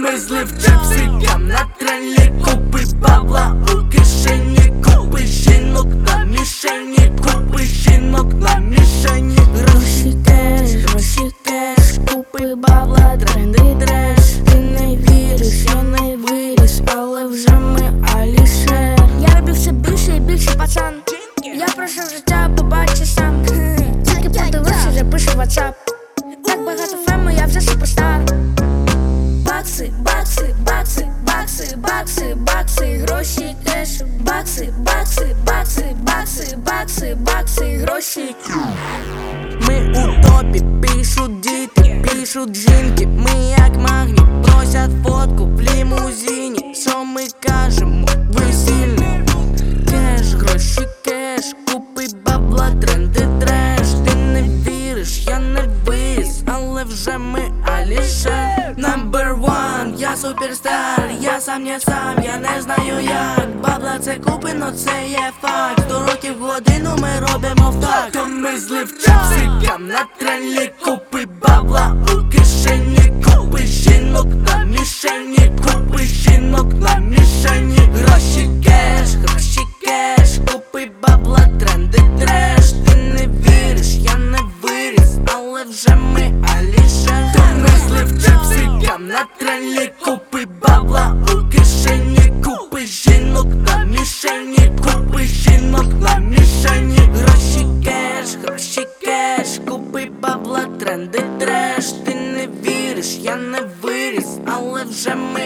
ми злив чипсикам на тренлі. Купи бабла у кишені, купи жінок на мішені, купи жінок на мішені. Гроші кеш, купи бабла, тренди треш. Ти не віриш, я не виріс, але вже ми Алішер. Я роблю все більше і більше, пацан. Я пройшов життя, побачиш сам. Тільки подивився, вже пишу WhatsApp. Так багато фему, я вже суперстар. Бакси, бакси, бакси, бакси, бакси, бакси, гроші кеш. Бакси, бакси, бакси, бакси, бакси, бакси, гроші. Ми у топі, пишуть діти, пишуть жінки. Ми як магніт, просять фотку в лімузині. Що ми кажемо, ви сильні. Кеш, гроші кеш, купи бабла, тренди треш. Ти не віриш, я не виріс, але вже ми Алішер. Number one, я суперстар, я сам не сам, я не знаю як. Бабла це купено, це є факт. 100 років в годину ми робимо в так. То ми злив чипсикам на тренлі. Купи бабла у кишені, купи жінок на мішені, купи жінок на мішені. Гроші кеш, купи бабла, тренди треш. Ти не віриш, я не виріс, але вже ми Алішер. То ми злив чипсикам на тренлі. Купи бабла у кишені, купи жінок на мішені, купи жінок на мішені. Гроші кеш, купи бабла, тренди треш. Ти не віриш, я не виріс, але вже ми